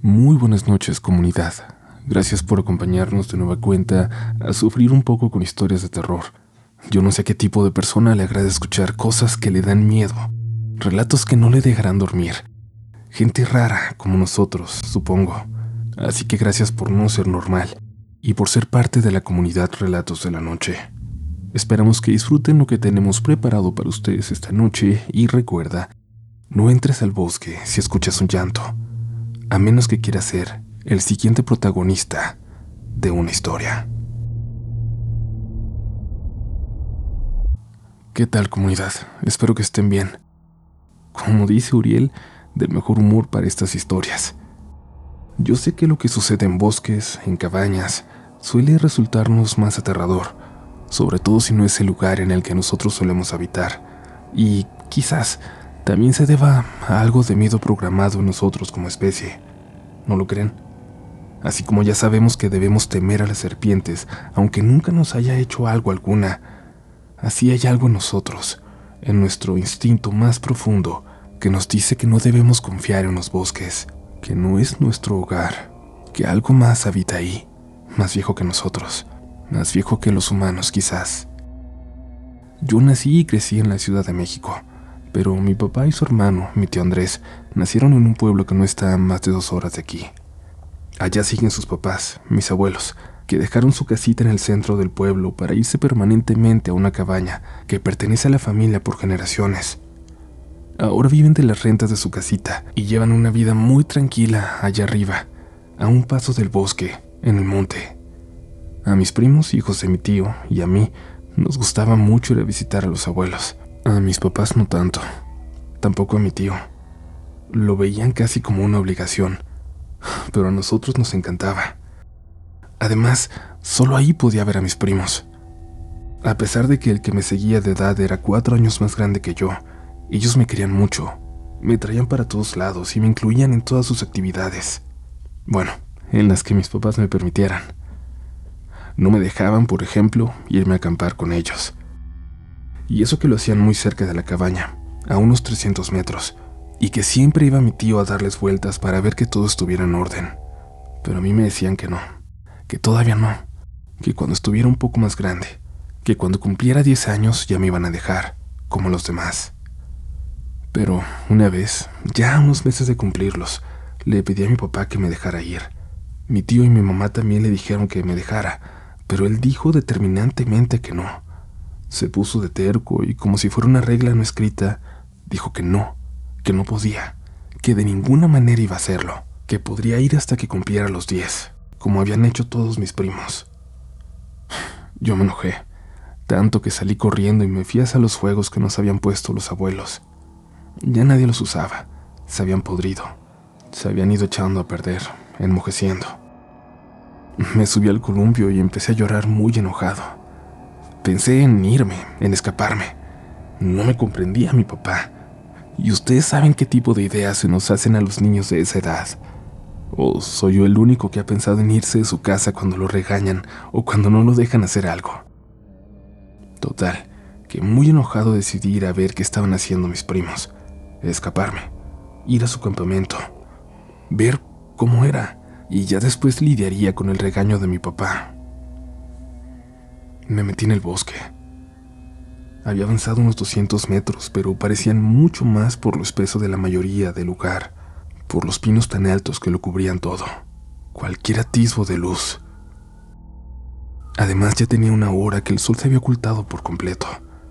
Muy buenas noches, comunidad. Gracias por acompañarnos de nueva cuenta a sufrir un poco con historias de terror. Yo no sé a qué tipo de persona le agrada escuchar cosas que le dan miedo, relatos que no le dejarán dormir. Gente rara como nosotros, supongo. Así que gracias por no ser normal y por ser parte de la comunidad Relatos de la Noche. Esperamos que disfruten lo que tenemos preparado para ustedes esta noche y recuerda, no entres al bosque si escuchas un llanto, a menos que quieras ser el siguiente protagonista de una historia. ¿Qué tal, comunidad? Espero que estén bien. Como dice Uriel, del mejor humor para estas historias. Yo sé que lo que sucede en bosques, en cabañas, suele resultarnos más aterrador, sobre todo si no es el lugar en el que nosotros solemos habitar, y quizás también se deba a algo de miedo programado en nosotros como especie. ¿No lo creen? Así como ya sabemos que debemos temer a las serpientes, aunque nunca nos haya hecho algo alguna, así hay algo en nosotros, en nuestro instinto más profundo, que nos dice que no debemos confiar en los bosques, que no es nuestro hogar, que algo más habita ahí, más viejo que nosotros, más viejo que los humanos quizás. Yo nací y crecí en la Ciudad de México, pero mi papá y su hermano, mi tío Andrés, nacieron en un pueblo que no está a más de 2 horas de aquí. Allá siguen sus papás, mis abuelos, que dejaron su casita en el centro del pueblo para irse permanentemente a una cabaña que pertenece a la familia por generaciones. Ahora viven de las rentas de su casita y llevan una vida muy tranquila allá arriba, a un paso del bosque, en el monte. A mis primos, hijos de mi tío, y a mí, nos gustaba mucho ir a visitar a los abuelos. A mis papás no tanto, tampoco a mi tío. Lo veían casi como una obligación, pero a nosotros nos encantaba. Además, solo ahí podía ver a mis primos. A pesar de que el que me seguía de edad era 4 años más grande que yo, ellos me querían mucho, me traían para todos lados y me incluían en todas sus actividades. Bueno, en las que mis papás me permitieran. No me dejaban, por ejemplo, irme a acampar con ellos. Y eso que lo hacían muy cerca de la cabaña, a unos 300 metros, y que siempre iba mi tío a darles vueltas para ver que todo estuviera en orden. Pero a mí me decían que no, que todavía no, que cuando estuviera un poco más grande, que cuando cumpliera 10 años ya me iban a dejar, como los demás. Pero una vez, ya a unos meses de cumplirlos, le pedí a mi papá que me dejara ir. Mi tío y mi mamá también le dijeron que me dejara, pero él dijo determinantemente que no. Se puso de terco y, como si fuera una regla no escrita, dijo que no podía, que de ninguna manera iba a hacerlo, que podría ir hasta que cumpliera los 10, como habían hecho todos mis primos. Yo me enojé, tanto que salí corriendo y me fui hacia los fuegos que nos habían puesto los abuelos. Ya nadie los usaba, se habían podrido, se habían ido echando a perder, enmojeciendo. Me subí al columpio y empecé a llorar muy enojado. Pensé en irme, en escaparme. No me comprendía mi papá. Y ustedes saben qué tipo de ideas se nos hacen a los niños de esa edad. ¿O soy yo el único que ha pensado en irse de su casa cuando lo regañan o cuando no lo dejan hacer algo? Total, que muy enojado decidí ir a ver qué estaban haciendo mis primos. Escaparme, ir a su campamento, ver cómo era, y ya después lidiaría con el regaño de mi papá. Me metí en el bosque. Había avanzado unos 200 metros, pero parecían mucho más por lo espeso de la mayoría del lugar, por los pinos tan altos que lo cubrían todo, cualquier atisbo de luz. Además, ya tenía una hora que el sol se había ocultado por completo.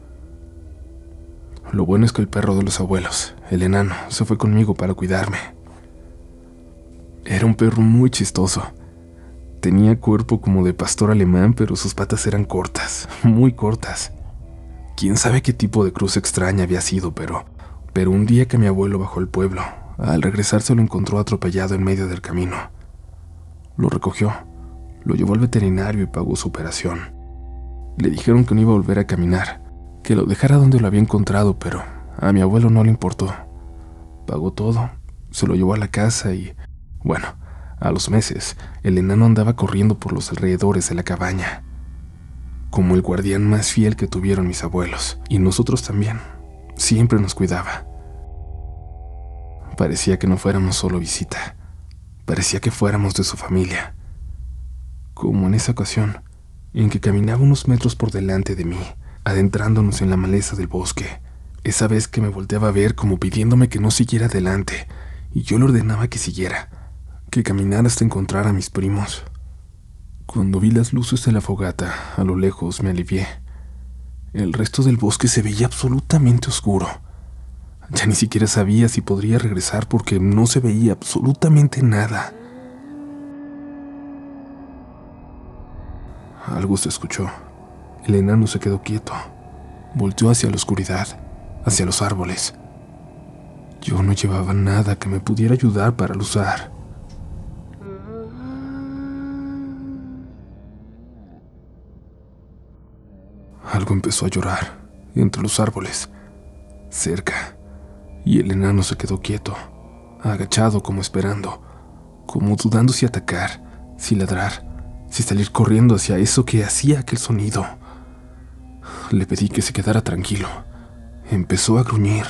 Lo bueno es que el perro de los abuelos, el enano, se fue conmigo para cuidarme. Era un perro muy chistoso. Tenía cuerpo como de pastor alemán, pero sus patas eran cortas, muy cortas. Quién sabe qué tipo de cruz extraña había sido, pero un día que mi abuelo bajó al pueblo, al regresar se lo encontró atropellado en medio del camino. Lo recogió, lo llevó al veterinario y pagó su operación. Le dijeron que no iba a volver a caminar, que lo dejara donde lo había encontrado, pero a mi abuelo no le importó. Pagó todo, se lo llevó a la casa y, bueno, a los meses, el enano andaba corriendo por los alrededores de la cabaña, como el guardián más fiel que tuvieron mis abuelos, y nosotros también. Siempre nos cuidaba. Parecía que no fuéramos solo visita. Parecía que fuéramos de su familia. Como en esa ocasión, en que caminaba unos metros por delante de mí, adentrándonos en la maleza del bosque. Esa vez que me volteaba a ver como pidiéndome que no siguiera adelante, y yo le ordenaba que siguiera, que caminara hasta encontrar a mis primos. Cuando vi las luces de la fogata, a lo lejos me alivié. El resto del bosque se veía absolutamente oscuro. Ya ni siquiera sabía si podría regresar porque no se veía absolutamente nada. Algo se escuchó. El enano se quedó quieto. Volteó hacia la oscuridad, hacia los árboles. Yo no llevaba nada que me pudiera ayudar para luzar. Algo empezó a llorar entre los árboles, cerca, y el enano se quedó quieto, agachado como esperando, como dudando si atacar, si ladrar, si salir corriendo hacia eso que hacía aquel sonido. Le pedí que se quedara tranquilo. Empezó a gruñir.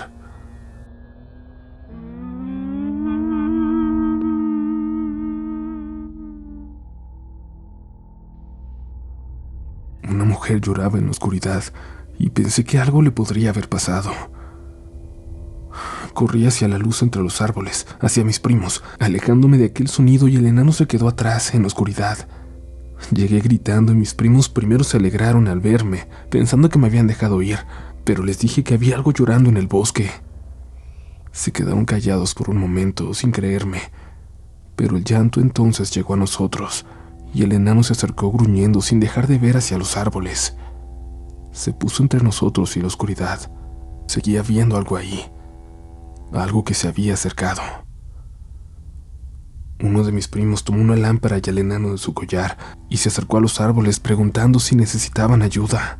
Una mujer lloraba en la oscuridad y pensé que algo le podría haber pasado. Corrí hacia la luz entre los árboles, hacia mis primos, alejándome de aquel sonido, y el enano se quedó atrás en la oscuridad. Llegué gritando y mis primos primero se alegraron al verme, pensando que me habían dejado ir, pero les dije que había algo llorando en el bosque. Se quedaron callados por un momento, sin creerme, pero el llanto entonces llegó a nosotros, y el enano se acercó gruñendo sin dejar de ver hacia los árboles. Se puso entre nosotros y la oscuridad. Seguía viendo algo ahí, algo que se había acercado. Uno de mis primos tomó una lámpara y al enano de su collar y se acercó a los árboles preguntando si necesitaban ayuda.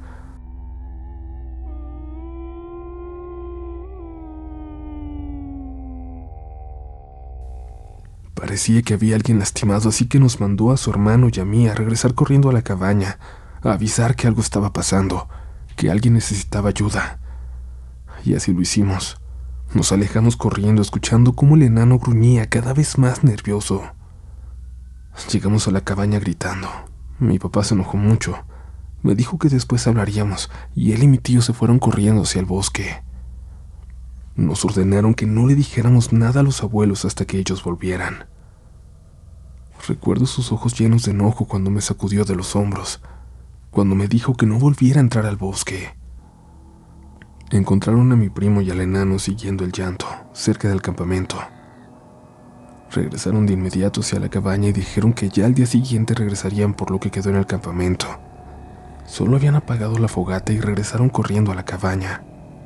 Parecía que había alguien lastimado, así que nos mandó a su hermano y a mí a regresar corriendo a la cabaña, a avisar que algo estaba pasando, que alguien necesitaba ayuda. Y así lo hicimos. Nos alejamos corriendo, escuchando cómo el enano gruñía cada vez más nervioso. Llegamos a la cabaña gritando. Mi papá se enojó mucho. Me dijo que después hablaríamos, y él y mi tío se fueron corriendo hacia el bosque. Nos ordenaron que no le dijéramos nada a los abuelos hasta que ellos volvieran. Recuerdo sus ojos llenos de enojo cuando me sacudió de los hombros, cuando me dijo que no volviera a entrar al bosque. Encontraron a mi primo y al enano siguiendo el llanto, cerca del campamento. Regresaron de inmediato hacia la cabaña y dijeron que ya al día siguiente regresarían por lo que quedó en el campamento. Solo habían apagado la fogata y regresaron corriendo a la cabaña.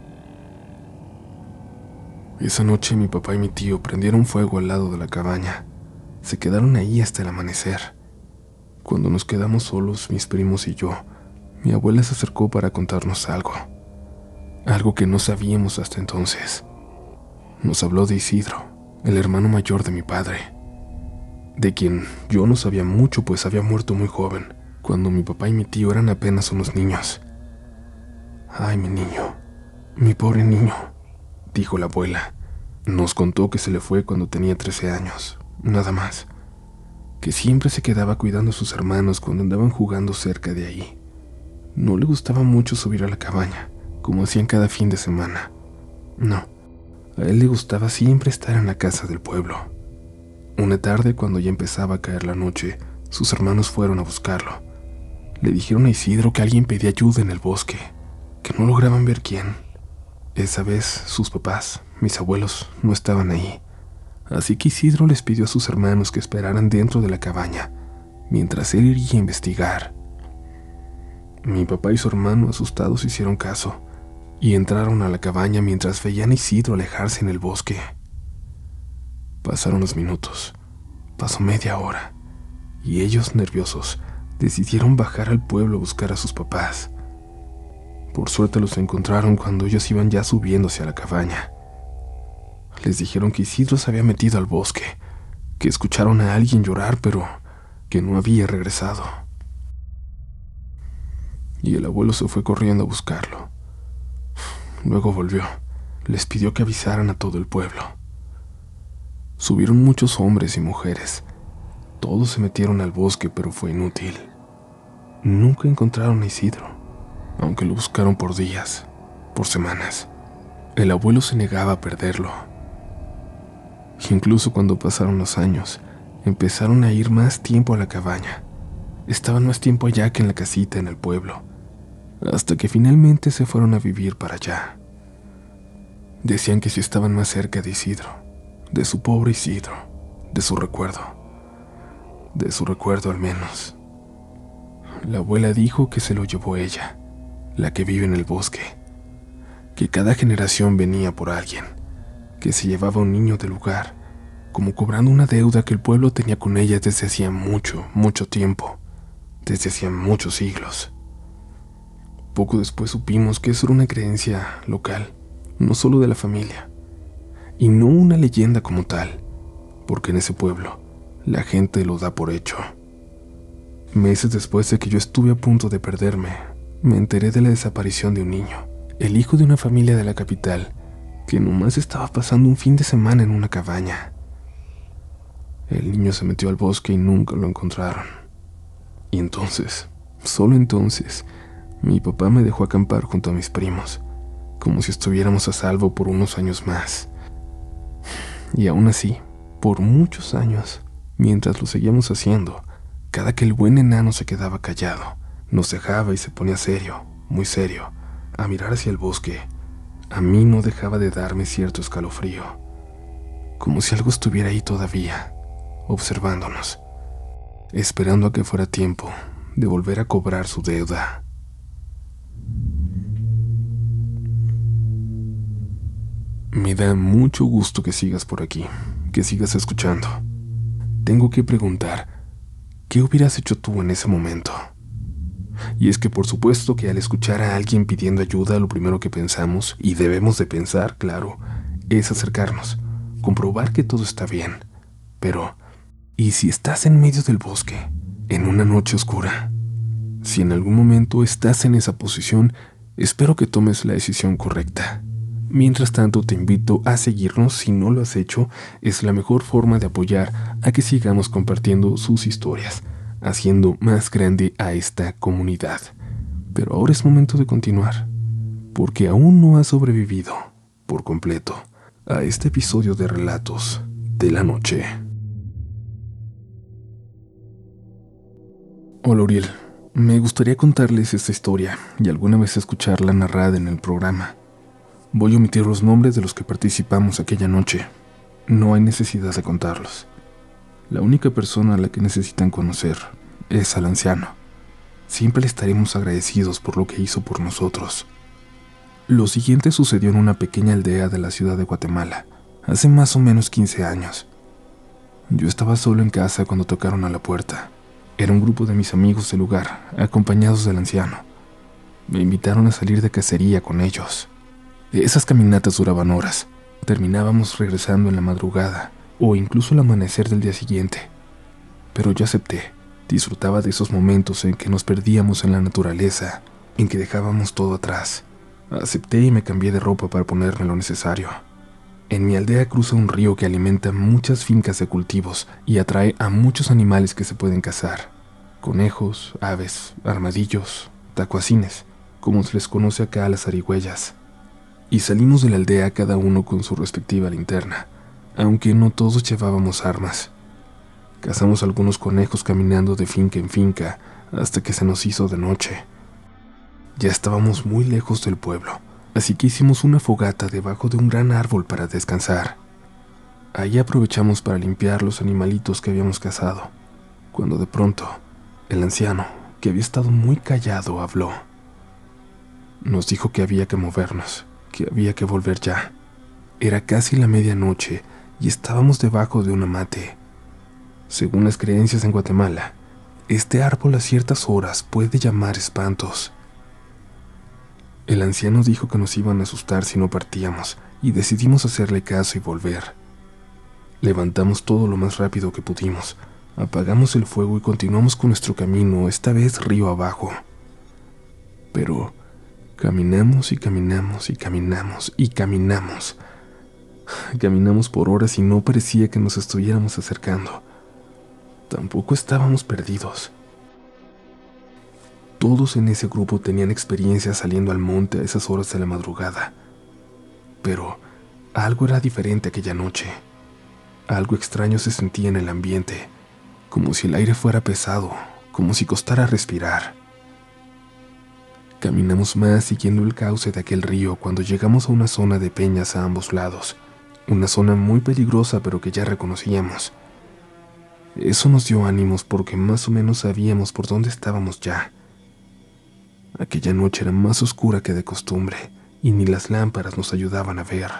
Esa noche mi papá y mi tío prendieron fuego al lado de la cabaña. Se quedaron ahí hasta el amanecer. Cuando nos quedamos solos, mis primos y yo, mi abuela se acercó para contarnos algo. Algo que no sabíamos hasta entonces. Nos habló de Isidro, el hermano mayor de mi padre, de quien yo no sabía mucho, pues había muerto muy joven, cuando mi papá y mi tío eran apenas unos niños. «Ay, mi niño, mi pobre niño», dijo la abuela. Nos contó que se le fue cuando tenía 13 años, nada más, que siempre se quedaba cuidando a sus hermanos cuando andaban jugando cerca de ahí. No le gustaba mucho subir a la cabaña, como hacían cada fin de semana. No, a él le gustaba siempre estar en la casa del pueblo. Una tarde, cuando ya empezaba a caer la noche, sus hermanos fueron a buscarlo. Le dijeron a Isidro que alguien pedía ayuda en el bosque, que no lograban ver quién. Esa vez sus papás, mis abuelos, no estaban ahí, así que Isidro les pidió a sus hermanos que esperaran dentro de la cabaña, mientras él iría a investigar. Mi papá y su hermano, asustados, hicieron caso y entraron a la cabaña mientras veían a Isidro alejarse en el bosque. Pasaron los minutos, pasó media hora, y ellos, nerviosos, decidieron bajar al pueblo a buscar a sus papás. Por suerte los encontraron cuando ellos iban ya subiendo hacia la cabaña. Les dijeron que Isidro se había metido al bosque, que escucharon a alguien llorar, pero que no había regresado. Y el abuelo se fue corriendo a buscarlo. Luego volvió. Les pidió que avisaran a todo el pueblo. Subieron muchos hombres y mujeres. Todos se metieron al bosque, pero fue inútil. Nunca encontraron a Isidro, aunque lo buscaron por días, por semanas. El abuelo se negaba a perderlo. Incluso cuando pasaron los años, empezaron a ir más tiempo a la cabaña. Estaban más tiempo allá que en la casita en el pueblo, hasta que finalmente se fueron a vivir para allá. Decían que si estaban más cerca de Isidro, de su pobre Isidro, de su recuerdo al menos. La abuela dijo que se lo llevó ella, la que vive en el bosque, que cada generación venía por alguien, que se llevaba un niño del lugar, como cobrando una deuda que el pueblo tenía con ella desde hacía mucho, mucho tiempo, desde hacía muchos siglos. Poco después supimos que eso era una creencia local, no solo de la familia, y no una leyenda como tal, porque en ese pueblo la gente lo da por hecho. Meses después de que yo estuve a punto de perderme, me enteré de la desaparición de un niño, el hijo de una familia de la capital, que nomás estaba pasando un fin de semana en una cabaña. El niño se metió al bosque y nunca lo encontraron. Y entonces, solo entonces, mi papá me dejó acampar junto a mis primos, como si estuviéramos a salvo por unos años más. Y aún así, por muchos años, mientras lo seguíamos haciendo, cada que el buen enano se quedaba callado, nos dejaba y se ponía serio, muy serio, a mirar hacia el bosque, a mí no dejaba de darme cierto escalofrío, como si algo estuviera ahí todavía, observándonos, esperando a que fuera tiempo de volver a cobrar su deuda. Me da mucho gusto que sigas por aquí, que sigas escuchando. Tengo que preguntar, ¿qué hubieras hecho tú en ese momento? Y es que por supuesto que al escuchar a alguien pidiendo ayuda, lo primero que pensamos, y debemos de pensar, claro, es acercarnos, comprobar que todo está bien. Pero, ¿y si estás en medio del bosque, en una noche oscura? Si en algún momento estás en esa posición, espero que tomes la decisión correcta. Mientras tanto, te invito a seguirnos si no lo has hecho. Es la mejor forma de apoyar a que sigamos compartiendo sus historias, haciendo más grande a esta comunidad. Pero ahora es momento de continuar, porque aún no has sobrevivido por completo a este episodio de Relatos de la Noche. Hola, Uriel. Me gustaría contarles esta historia y alguna vez escucharla narrada en el programa. Voy a omitir los nombres de los que participamos aquella noche. No hay necesidad de contarlos. La única persona a la que necesitan conocer es al anciano. Siempre le estaremos agradecidos por lo que hizo por nosotros. Lo siguiente sucedió en una pequeña aldea de la ciudad de Guatemala, hace más o menos 15 años. Yo estaba solo en casa cuando tocaron a la puerta. Era un grupo de mis amigos del lugar, acompañados del anciano. Me invitaron a salir de cacería con ellos. Esas caminatas duraban horas. Terminábamos regresando en la madrugada o incluso el amanecer del día siguiente. Pero yo acepté. Disfrutaba de esos momentos en que nos perdíamos en la naturaleza, en que dejábamos todo atrás. Acepté y me cambié de ropa para ponerme lo necesario. En mi aldea cruza un río que alimenta muchas fincas de cultivos y atrae a muchos animales que se pueden cazar. Conejos, aves, armadillos, tacuacines, como se les conoce acá a las zarigüeyas. Y salimos de la aldea cada uno con su respectiva linterna, aunque no todos llevábamos armas. Cazamos algunos conejos caminando de finca en finca hasta que se nos hizo de noche. Ya estábamos muy lejos del pueblo, así que hicimos una fogata debajo de un gran árbol para descansar. Ahí aprovechamos para limpiar los animalitos que habíamos cazado, cuando de pronto el anciano, que había estado muy callado, habló. Nos dijo que había que movernos, que había que volver ya. Era casi la medianoche y estábamos debajo de un amate. Según las creencias en Guatemala, este árbol a ciertas horas puede llamar espantos. El anciano dijo que nos iban a asustar si no partíamos y decidimos hacerle caso y volver. Levantamos todo lo más rápido que pudimos, apagamos el fuego y continuamos con nuestro camino, esta vez río abajo. Pero caminamos y caminamos y caminamos y caminamos, Caminamos por horas y no parecía que nos estuviéramos acercando. Tampoco estábamos perdidos. Todos en ese grupo tenían experiencia saliendo al monte a esas horas de la madrugada. Pero algo era diferente aquella noche. Algo extraño se sentía en el ambiente, como si el aire fuera pesado, como si costara respirar. Caminamos más siguiendo el cauce de aquel río cuando llegamos a una zona de peñas a ambos lados, una zona muy peligrosa pero que ya reconocíamos. Eso nos dio ánimos porque más o menos sabíamos por dónde estábamos ya. Aquella noche era más oscura que de costumbre y ni las lámparas nos ayudaban a ver.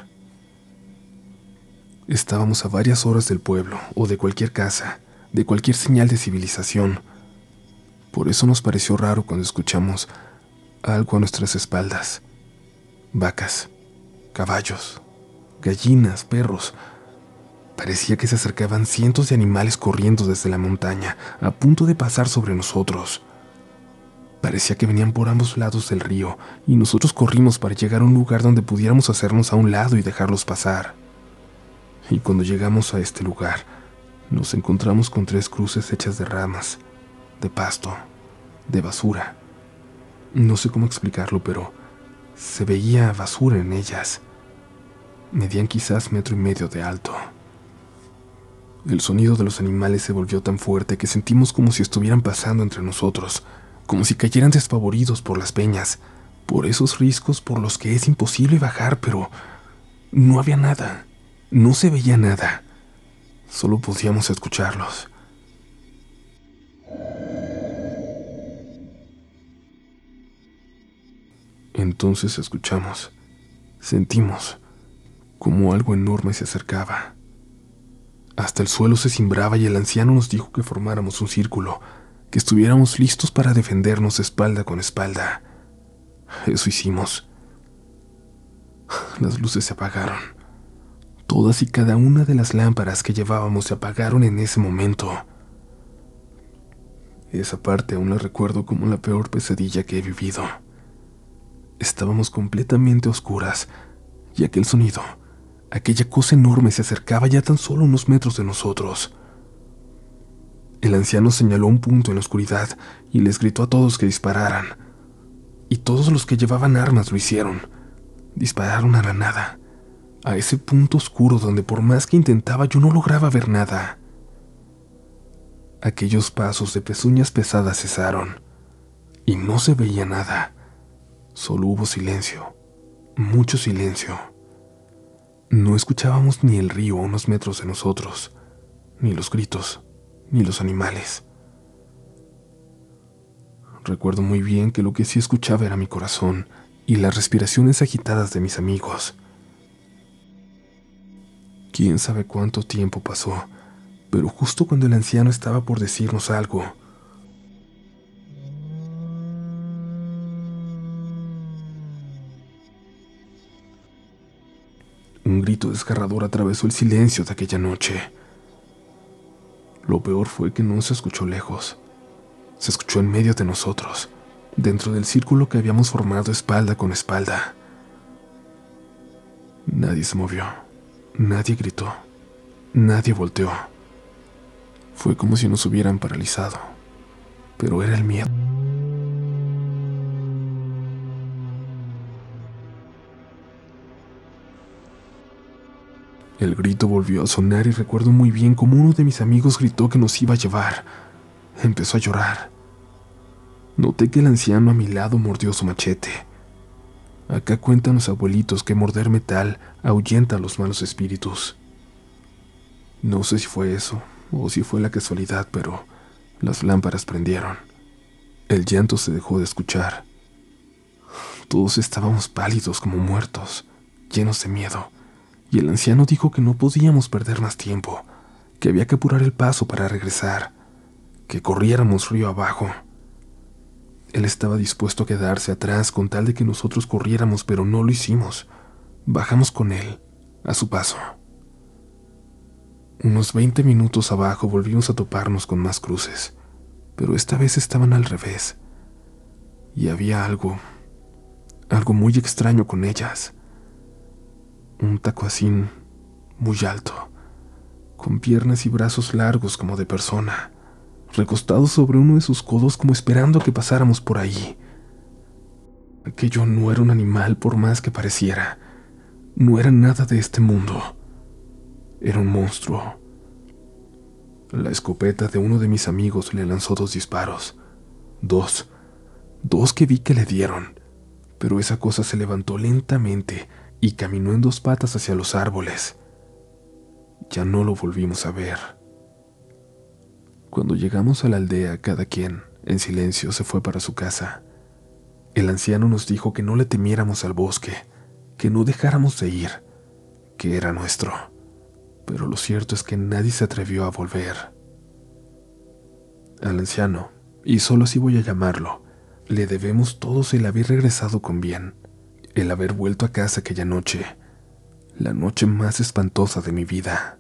Estábamos a varias horas del pueblo o de cualquier casa, de cualquier señal de civilización. Por eso nos pareció raro cuando escuchamos algo a nuestras espaldas. Vacas, caballos, gallinas, perros. Parecía que se acercaban cientos de animales corriendo desde la montaña, a punto de pasar sobre nosotros. Parecía que venían por ambos lados del río, y nosotros corrimos para llegar a un lugar donde pudiéramos hacernos a un lado y dejarlos pasar. Y cuando llegamos a este lugar, nos encontramos con 3 cruces hechas de ramas, de pasto, de basura. No sé cómo explicarlo, pero se veía basura en ellas. Medían quizás 1,5 metros de alto. El sonido de los animales se volvió tan fuerte que sentimos como si estuvieran pasando entre nosotros, como si cayeran despavoridos por las peñas, por esos riscos por los que es imposible bajar, pero no había nada, no se veía nada, solo podíamos escucharlos. Entonces escuchamos, sentimos como algo enorme se acercaba. Hasta el suelo se cimbraba y el anciano nos dijo que formáramos un círculo, que estuviéramos listos para defendernos espalda con espalda. Eso hicimos. Las luces se apagaron. Todas y cada una de las lámparas que llevábamos se apagaron en ese momento. Esa parte aún la recuerdo como la peor pesadilla que he vivido. Estábamos completamente oscuras y aquel sonido, aquella cosa enorme se acercaba ya tan solo unos metros de nosotros. El anciano señaló un punto en la oscuridad y les gritó a todos que dispararan. Y todos los que llevaban armas lo hicieron. Dispararon a la nada, a ese punto oscuro donde por más que intentaba yo no lograba ver nada. Aquellos pasos de pezuñas pesadas cesaron y no se veía nada. Solo hubo silencio, mucho silencio. No escuchábamos ni el río a unos metros de nosotros, ni los gritos, ni los animales. Recuerdo muy bien que lo que sí escuchaba era mi corazón y las respiraciones agitadas de mis amigos. Quién sabe cuánto tiempo pasó, pero justo cuando el anciano estaba por decirnos algo, un grito desgarrador atravesó el silencio de aquella noche. Lo peor fue que no se escuchó lejos. Se escuchó en medio de nosotros, dentro del círculo que habíamos formado espalda con espalda. Nadie se movió, nadie gritó, nadie volteó. Fue como si nos hubieran paralizado, pero era el miedo. El grito volvió a sonar y recuerdo muy bien cómo uno de mis amigos gritó que nos iba a llevar. Empezó a llorar. Noté que el anciano a mi lado mordió su machete. Acá cuentan los abuelitos que morder metal ahuyenta a los malos espíritus. No sé si fue eso o si fue la casualidad, pero las lámparas prendieron. El llanto se dejó de escuchar. Todos estábamos pálidos como muertos, llenos de miedo, y el anciano dijo que no podíamos perder más tiempo, que había que apurar el paso para regresar, que corriéramos río abajo. Él estaba dispuesto a quedarse atrás con tal de que nosotros corriéramos, pero no lo hicimos. Bajamos con él, a su paso. Unos 20 minutos abajo volvimos a toparnos con más cruces, pero esta vez estaban al revés. Y había algo muy extraño con ellas. Un tacuacín muy alto, con piernas y brazos largos como de persona, recostado sobre uno de sus codos como esperando a que pasáramos por ahí. Aquello no era un animal por más que pareciera, no era nada de este mundo, era un monstruo. La escopeta de uno de mis amigos le lanzó 2 disparos, dos que vi que le dieron, pero esa cosa se levantó lentamente y caminó en 2 patas hacia los árboles. Ya no lo volvimos a ver. Cuando llegamos a la aldea, cada quien, en silencio, se fue para su casa. El anciano nos dijo que no le temiéramos al bosque, que no dejáramos de ir, que era nuestro. Pero lo cierto es que nadie se atrevió a volver. Al anciano, y solo así voy a llamarlo, le debemos todos el haber regresado con bien, el haber vuelto a casa aquella noche, la noche más espantosa de mi vida.